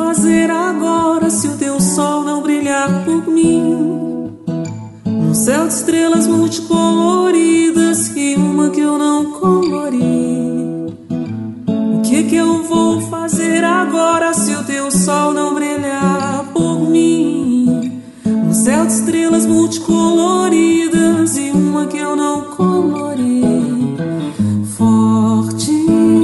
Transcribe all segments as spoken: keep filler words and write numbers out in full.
fazer agora se o teu sol não brilhar por mim? Um céu de estrelas multicoloridas e uma que eu não colori. O que que eu vou fazer agora se o teu sol não brilhar por mim? Um céu de estrelas multicoloridas e uma que eu não colori. Forte,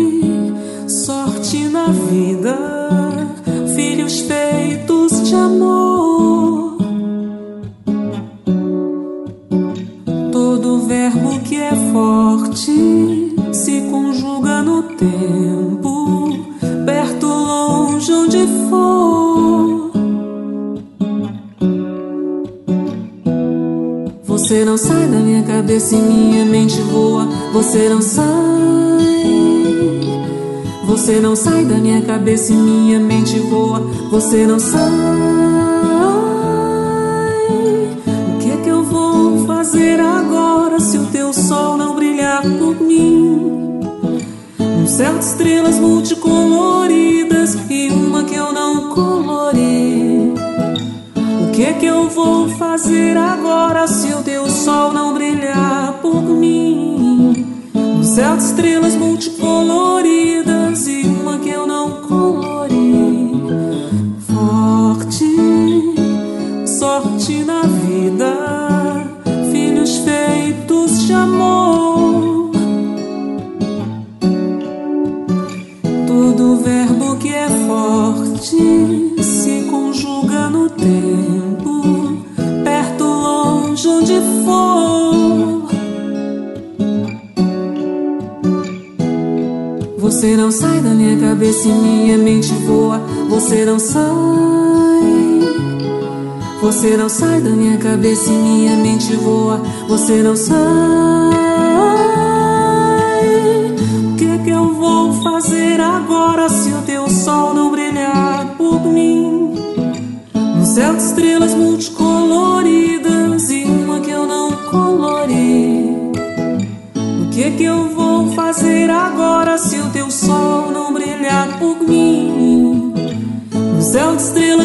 sorte na vida, filhos feitos de amor. Todo verbo que é forte se conjuga no tempo, perto, longe, onde for. Você não sai da minha cabeça e minha mente voa. Você não sai. Você não sai da minha cabeça e minha mente voa. Você não sai. O que é que eu vou fazer agora se o teu sol não brilhar por mim? Um céu de estrelas multicoloridas e uma que eu não colori. O que é que eu vou fazer agora se o teu sol não brilhar por mim? Um céu de estrelas multicoloridas e uma que eu não colori. Forte, sorte na vida, filhos feitos de amor. Todo verbo que é forte se conjuga no tempo, perto, longe, onde for. Você não sai da minha cabeça e minha mente voa. Você não sai. Você não sai da minha cabeça e minha mente voa. Você não sai. O que é que eu vou fazer agora se o teu sol não brilhar por mim? Um céu de estrelas multicoloridas e uma que eu não colori. O que é que eu vou fazer agora se o teu sol não brilhar por mim? Um céu de estrelas